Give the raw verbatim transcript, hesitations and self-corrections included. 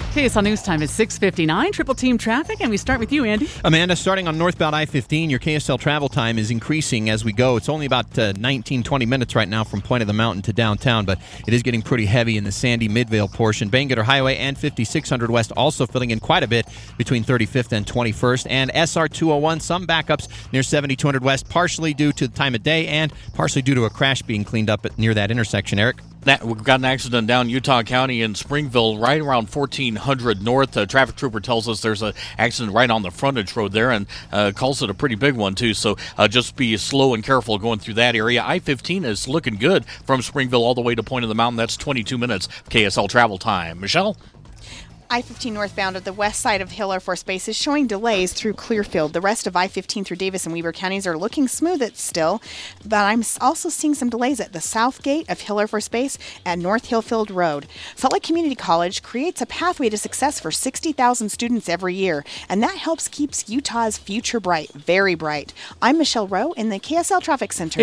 K S L News Time is six fifty-nine. Triple Team Traffic, and we start with you, Andy. Amanda, starting on northbound I fifteen, your K S L travel time is increasing as we go. It's only about uh, nineteen, twenty minutes right now from Point of the Mountain to downtown, but it is getting pretty heavy in the Sandy Midvale portion. Bangerter Highway and fifty-six hundred West also filling in quite a bit between thirty-fifth and twenty-first. And S R two oh one, some backups near seventy-two hundred West, partially due to the time of day and partially due to a crash being cleaned up at, near that intersection, Eric. That, we've got an accident down Utah County in Springville right around fourteen hundred North. A traffic trooper tells us there's an accident right on the frontage road there and uh, calls it a pretty big one, too. So uh, just be slow and careful going through that area. I fifteen is looking good from Springville all the way to Point of the Mountain. That's twenty-two minutes of K S L travel time. Michelle? I fifteen northbound of the west side of Hill Air Force Base is showing delays through Clearfield. The rest of I fifteen through Davis and Weber counties are looking smooth at still, but I'm also seeing some delays at the south gate of Hill Air Force Base and North Hillfield Road. Salt Lake Community College creates a pathway to success for sixty thousand students every year, and that helps keeps Utah's future bright, very bright. I'm Michelle Rowe in the K S L Traffic Center.